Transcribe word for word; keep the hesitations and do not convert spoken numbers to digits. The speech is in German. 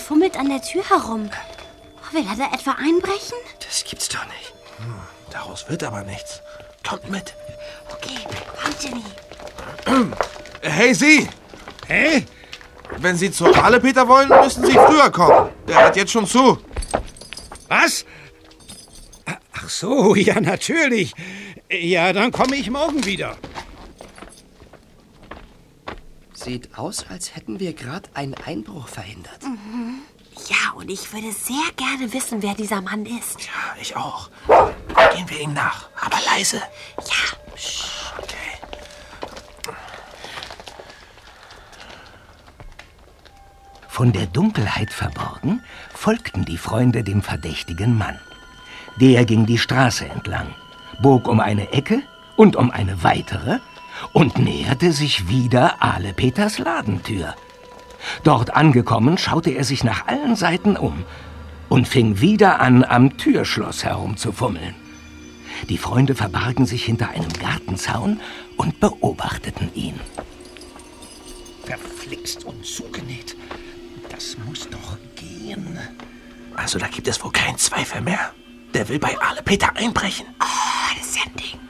fummelt an der Tür herum. Will er da etwa einbrechen? Das gibt's doch nicht. Hm, daraus wird aber nichts. Kommt mit. Okay, kommt, Jimmy. Hey, Sie! Hä? Wenn Sie zur Ahlepeter wollen, müssen Sie früher kommen. Der hat jetzt schon zu. Was? Ach so, ja, natürlich. Ja, dann komme ich morgen wieder. Sieht aus, als hätten wir gerade einen Einbruch verhindert. Mhm. Ja, und ich würde sehr gerne wissen, wer dieser Mann ist. Ja, ich auch. Gehen wir ihm nach, aber leise. Ja. Okay. Von der Dunkelheit verborgen, folgten die Freunde dem verdächtigen Mann. Der ging die Straße entlang, bog um eine Ecke und um eine weitere und näherte sich wieder Ahlepeters Ladentür. Dort angekommen, schaute er sich nach allen Seiten um und fing wieder an, am Türschloss herumzufummeln. Die Freunde verbargen sich hinter einem Gartenzaun und beobachteten ihn. Verflixt und zugenäht. Das muss doch gehen. Also da gibt es wohl keinen Zweifel mehr. Der will bei Ahlepeter einbrechen. Oh, das ist ja ein Ding.